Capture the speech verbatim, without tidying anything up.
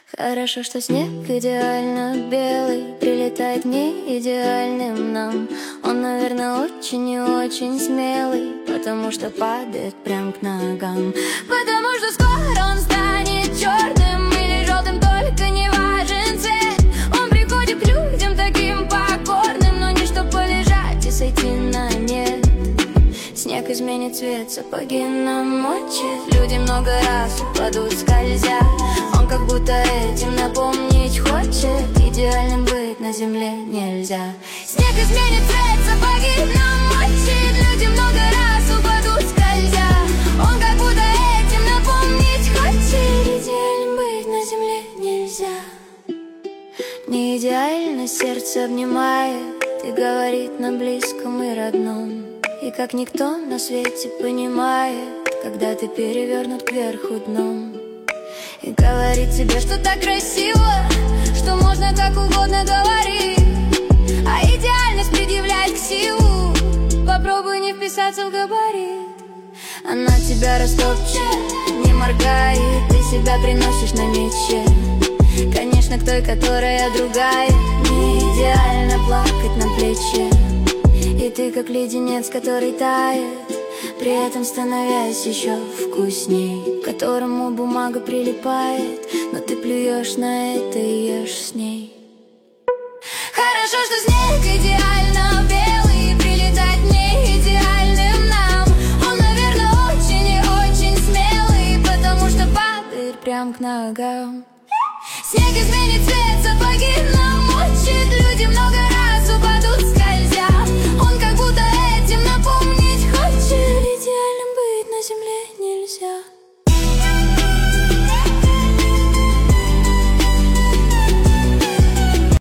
Хорошо, что снег идеально белый прилетает не идеальным нам. Он, наверное, очень и очень смелый, потому что падает прям к ногам. Потому что скоро он станет черным или желтым, только не важен цвет. Он приходит к людям таким покорным, но не чтоб полежать и сойти на нет. Снег изменит цвет, сапоги намочит. Люди много раз упадут, скользя. Он как будто этим напомнить хочет: идеальным быть на земле нельзя. Снег изменит цвет, сапоги намочит. Люди много раз упадут, скользя. Он как будто этим напомнить хочет: идеальным быть на земле нельзя. Не идеально сердце обнимает и говорит на близком и родном. И как никто на свете понимает, когда ты перевернут кверху дном. И говорит тебе, что так красиво, что можно как угодно говорить, а идеальность предъявлять к силу. Попробуй не вписаться в габарит. Она тебя растопчет, не моргает, ты себя приносишь на мече. Конечно, к той, которая другая, не идеально плакать на плече. И ты как леденец, который тает, при этом становясь еще вкусней, к которому бумага прилипает, но ты плюешь на это и ешь с ней. Хорошо, что снег идеально белый прилетает не идеальным нам. Он, наверное, очень и очень смелый, потому что падает прям к ногам. Снег изменит цвет, сапоги намочит. Люди много раз упадут, скользя. Он